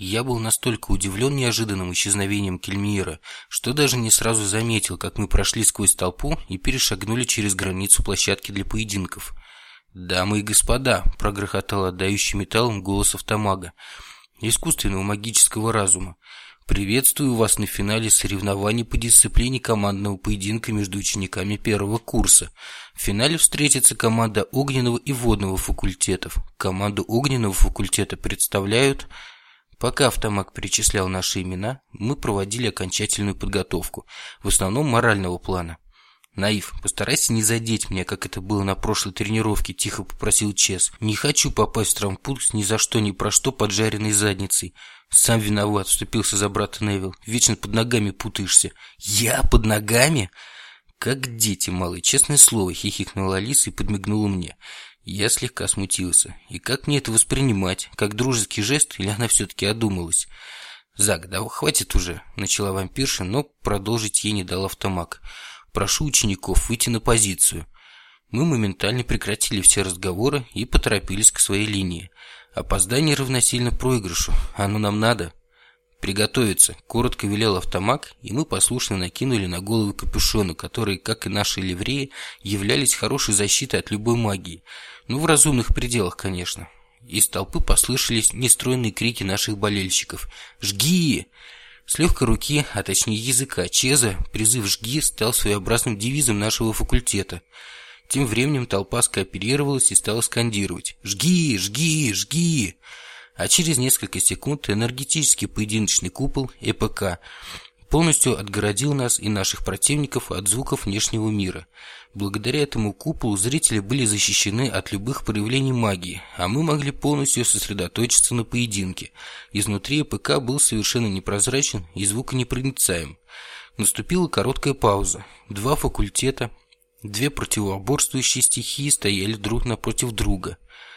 Я был настолько удивлен неожиданным исчезновением Кельмиира, что даже не сразу заметил, как мы прошли сквозь толпу и перешагнули через границу площадки для поединков. «Дамы и господа», — прогрохотал отдающий металлом голос автомага, искусственного магического разума, «приветствую вас на финале соревнований по дисциплине командного поединка между учениками первого курса. В финале встретится команда огненного и водного факультетов. Команду огненного факультета представляют...» Пока автомаг перечислял наши имена, мы проводили окончательную подготовку, в основном морального плана. «Наив, постарайся не задеть меня, как это было на прошлой тренировке», – тихо попросил Чес. «Не хочу попасть в травмпункт ни за что, ни про что поджаренной задницей». «Сам виноват», – вступился за брата Невилл. «Вечно под ногами путаешься». «Я под ногами?» «Как дети малые, честное слово», – хихикнула Алиса и подмигнула мне. Я слегка смутился. И как мне это воспринимать? Как дружеский жест, или она все-таки одумалась? «Зак, да хватит уже», – начала вампирша, но продолжить ей не дал автомаг. «Прошу учеников выйти на позицию». Мы моментально прекратили все разговоры и поторопились к своей линии. Опоздание равносильно проигрышу. Оно нам надо. «Приготовиться», – коротко велел автомаг, и мы послушно накинули на головы капюшоны, которые, как и наши ливреи, являлись хорошей защитой от любой магии. Ну, в разумных пределах, конечно. Из толпы послышались нестройные крики наших болельщиков. «Жги!» С легкой руки, а точнее языка Чеза, призыв «Жги» стал своеобразным девизом нашего факультета. Тем временем толпа скооперировалась и стала скандировать «Жги! Жги! Жги!». А через несколько секунд энергетический поединочный купол ЭПК полностью отгородил нас и наших противников от звуков внешнего мира. Благодаря этому куполу зрители были защищены от любых проявлений магии, а мы могли полностью сосредоточиться на поединке. Изнутри ЭПК был совершенно непрозрачен и звуконепроницаем. Наступила короткая пауза. Два факультета, две противоборствующие стихии стояли друг напротив друга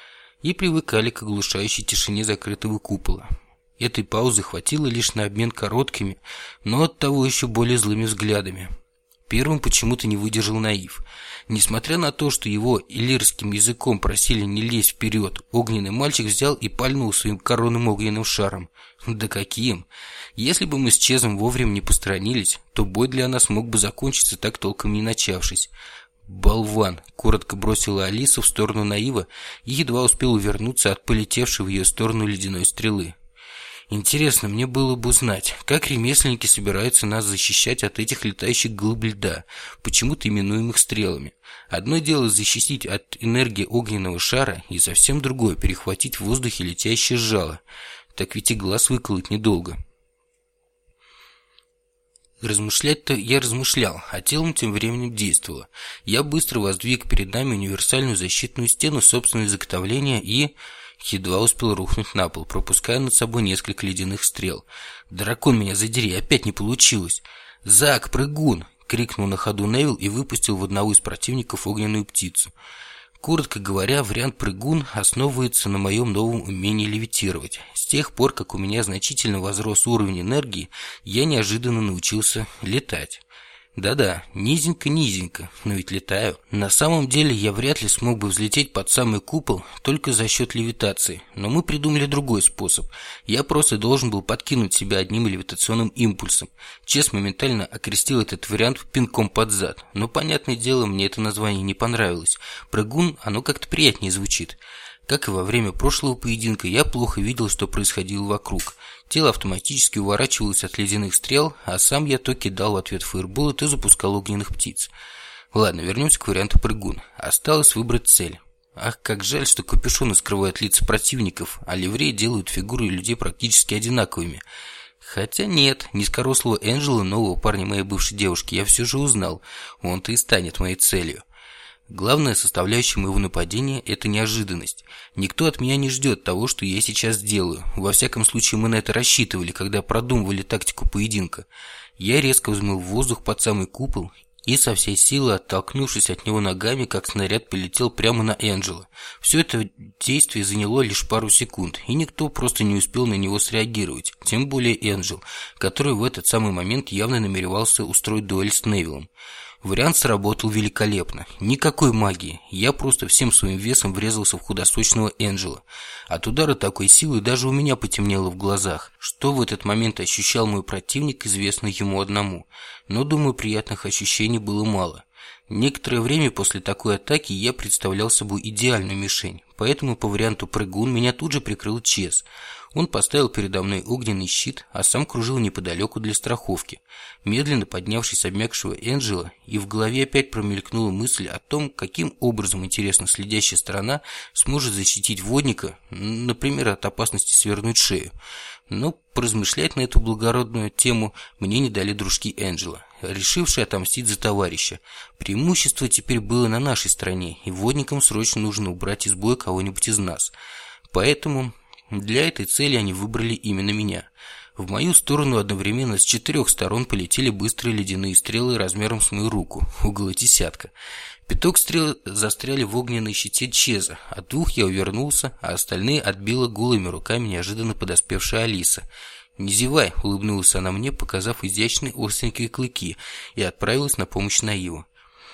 и привыкали к оглушающей тишине закрытого купола. Этой паузы хватило лишь на обмен короткими, но оттого еще более злыми взглядами. Первым почему-то не выдержал Наив. Несмотря на то, что его иллирским языком просили не лезть вперед, огненный мальчик взял и пальнул своим коронным огненным шаром. Да каким! Если бы мы с Чезом вовремя не посторонились, то бой для нас мог бы закончиться, так толком не начавшись. «Болван!» – коротко бросила Алиса в сторону Наива и едва успел увернуться от полетевшей в ее сторону ледяной стрелы. Интересно мне было бы узнать, как ремесленники собираются нас защищать от этих летающих глыб льда, почему-то именуемых стрелами. Одно дело защитить от энергии огненного шара, и совсем другое – перехватить в воздухе летящее жало. Так ведь и глаз выколоть недолго. Размышлять-то я размышлял, а телом тем временем действовало. Я быстро воздвиг перед нами универсальную защитную стену собственного изготовления и едва успел рухнуть на пол, пропуская над собой несколько ледяных стрел. «Дракон, меня задери, опять не получилось!» «Зак, прыгун!» — крикнул на ходу Невилл и выпустил в одного из противников огненную птицу. Коротко говоря, вариант прыгун основывается на моем новом умении левитировать. С тех пор, как у меня значительно возрос уровень энергии, я неожиданно научился летать. Да-да, низенько-низенько, но ведь летаю. На самом деле я вряд ли смог бы взлететь под самый купол только за счет левитации, но мы придумали другой способ. Я просто должен был подкинуть себя одним левитационным импульсом. Чес моментально окрестил этот вариант пинком под зад, но, понятное дело, мне это название не понравилось. Прыгун, оно как-то приятнее звучит. Как и во время прошлого поединка, я плохо видел, что происходило вокруг. Тело автоматически уворачивалось от ледяных стрел, а сам я то кидал в ответ фаерболы, то запускал огненных птиц. Ладно, вернемся к варианту прыгун. Осталось выбрать цель. Ах, как жаль, что капюшоны скрывают лица противников, а ливреи делают фигуры людей практически одинаковыми. Хотя нет, низкорослого Энджела, нового парня моей бывшей девушки, я все же узнал. Он-то и станет моей целью. Главная составляющая моего нападения – это неожиданность. Никто от меня не ждет того, что я сейчас сделаю. Во всяком случае, мы на это рассчитывали, когда продумывали тактику поединка. Я резко взмыл в воздух под самый купол и со всей силы, оттолкнувшись от него ногами, как снаряд, полетел прямо на Энджела. Все это действие заняло лишь пару секунд, и никто просто не успел на него среагировать. Тем более Энджел, который в этот самый момент явно намеревался устроить дуэль с Невиллом. Вариант сработал великолепно. Никакой магии. Я просто всем своим весом врезался в худосочного Энджела. От удара такой силы даже у меня потемнело в глазах. Что в этот момент ощущал мой противник, известно ему одному. Но, думаю, приятных ощущений было мало. Некоторое время после такой атаки я представлял собой идеальную мишень, поэтому по варианту прыгун меня тут же прикрыл Чез. Он поставил передо мной огненный щит, а сам кружил неподалеку для страховки. Медленно поднявшись с обмякшего Энджела, и в голове опять промелькнула мысль о том, каким образом, интересно, следящая сторона сможет защитить водника, например, от опасности свернуть шею. Но поразмышлять на эту благородную тему мне не дали дружки Энджела, решившие отомстить за товарища. Преимущество теперь было на нашей стороне, и водникам срочно нужно убрать из боя кого-нибудь из нас. Поэтому для этой цели они выбрали именно меня. В мою сторону одновременно с 4 сторон полетели быстрые ледяные стрелы размером с мою руку, около десятка. 5 стрел застряли в огненной щите Чеза, от 2 я увернулся, а остальные отбила голыми руками неожиданно подоспевшая Алиса. «Не зевай», — улыбнулась она мне, показав изящные остренькие клыки, и отправилась на помощь Наиву.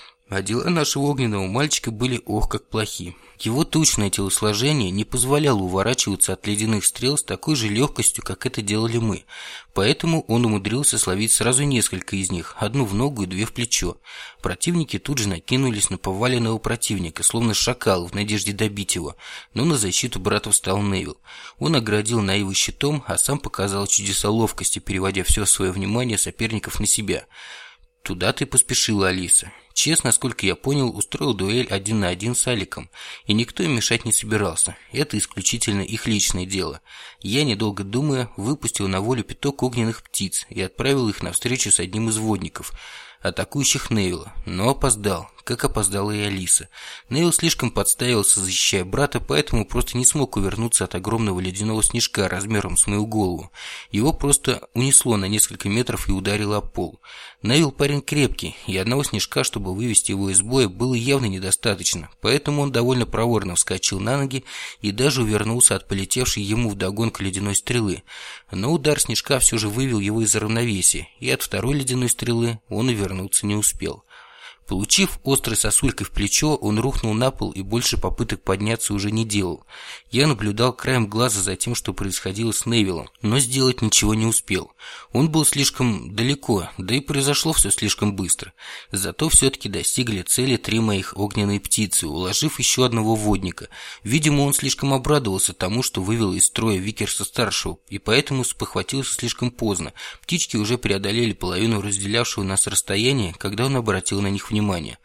А дела нашего огненного мальчика были ох как плохи. Его тучное телосложение не позволяло уворачиваться от ледяных стрел с такой же легкостью, как это делали мы. Поэтому он умудрился словить сразу несколько из них, 1 в ногу и 2 в плечо. Противники тут же накинулись на поваленного противника, словно шакалы, в надежде добить его. Но на защиту брата встал Невил. Он оградил Наиву щитом, а сам показал чудеса ловкости, переводя все свое внимание соперников на себя. Туда ты поспешила, Алиса. Чез, насколько я понял, устроил дуэль 1 на 1 с Аликом, и никто им мешать не собирался. Это исключительно их личное дело. Я, недолго думая, выпустил на волю 5 огненных птиц и отправил их навстречу с одним из водников, атакующих Невилла, но опоздал, как опоздала и Алиса. Невилл слишком подставился, защищая брата, поэтому просто не смог увернуться от огромного ледяного снежка размером с мою голову. Его просто унесло на несколько метров и ударило об пол. Невилл парень крепкий, и одного снежка, чтобы вывести его из боя, было явно недостаточно, поэтому он довольно проворно вскочил на ноги и даже увернулся от полетевшей ему вдогонку ледяной стрелы. Но удар снежка все же вывел его из равновесия, и от второй ледяной стрелы он увернуться не успел. Получив острой сосулькой в плечо, он рухнул на пол и больше попыток подняться уже не делал. Я наблюдал краем глаза за тем, что происходило с Невиллом, но сделать ничего не успел. Он был слишком далеко, да и произошло все слишком быстро. Зато все-таки достигли цели 3 моих огненные птицы, уложив еще одного водника. Видимо, он слишком обрадовался тому, что вывел из строя Викерса-старшего, и поэтому спохватился слишком поздно. Птички уже преодолели половину разделявшего нас расстояния, когда он обратил на них внимание.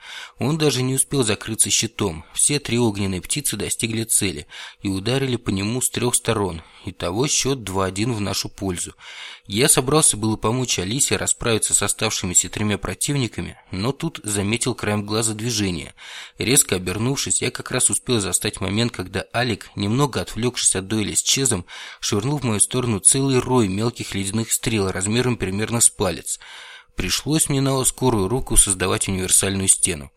Он даже не успел закрыться щитом. Все 3 огненные птицы достигли цели и ударили по нему с 3 сторон. Итого счет 2-1 в нашу пользу. Я собрался было помочь Алисе расправиться с оставшимися 3 противниками, но тут заметил краем глаза движение. Резко обернувшись, я как раз успел застать момент, когда Алик, немного отвлекшись от дуэли с Чезом, швырнул в мою сторону целый рой мелких ледяных стрел размером примерно с палец. Пришлось мне на скорую руку создавать универсальную стену.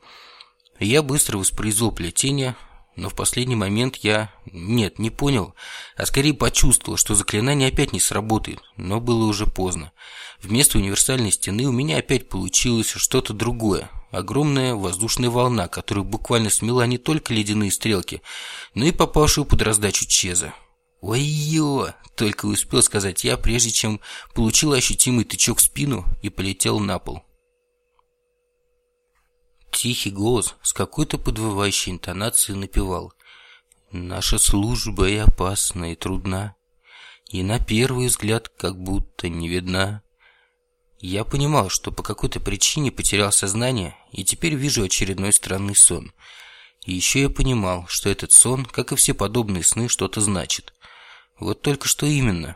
Я быстро воспроизвел плетение, но в последний момент я... не понял, а скорее почувствовал, что заклинание опять не сработает, но было уже поздно. Вместо универсальной стены у меня опять получилось что-то другое. Огромная воздушная волна, которая буквально смела не только ледяные стрелки, но и попавшую под раздачу Чеза. «Ой-ё!» — только успел сказать я, прежде чем получил ощутимый тычок в спину и полетел на пол. Тихий голос с какой-то подвывающей интонацией напевал: «Наша служба и опасна, и трудна, и на первый взгляд как будто не видна». Я понимал, что по какой-то причине потерял сознание, и теперь вижу очередной странный сон. И еще я понимал, что этот сон, как и все подобные сны, что-то значит. Вот только что именно.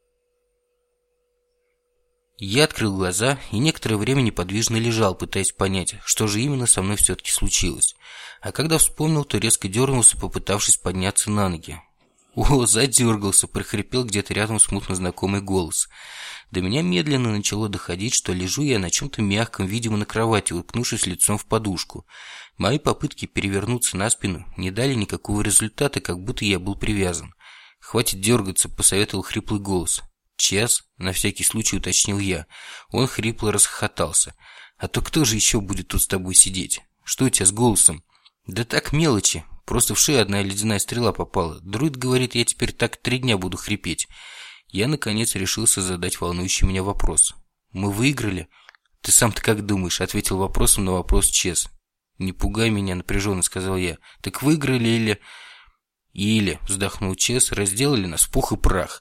Я открыл глаза и некоторое время неподвижно лежал, пытаясь понять, что же именно со мной все-таки случилось. А когда вспомнил, то резко дернулся, попытавшись подняться на ноги. «О, задергался!» – прохрипел где-то рядом смутно знакомый голос. До меня медленно начало доходить, что лежу я на чем-то мягком, видимо, на кровати, уткнувшись лицом в подушку. Мои попытки перевернуться на спину не дали никакого результата, как будто я был привязан. «Хватит дергаться», – посоветовал хриплый голос. «Час?» – на всякий случай уточнил я. Он хрипло расхохотался. А то кто же еще будет тут с тобой сидеть? Что у тебя с голосом? Да так, мелочи. Просто в шею одна ледяная стрела попала. Друид говорит, я теперь так 3 дня буду хрипеть. Я, наконец, решился задать волнующий меня вопрос. Мы выиграли? Ты сам-то как думаешь? Ответил вопросом на вопрос Чес. Не пугай меня, напряженно сказал я. Так выиграли или... Или, вздохнул Чес, разделали нас в пух и прах.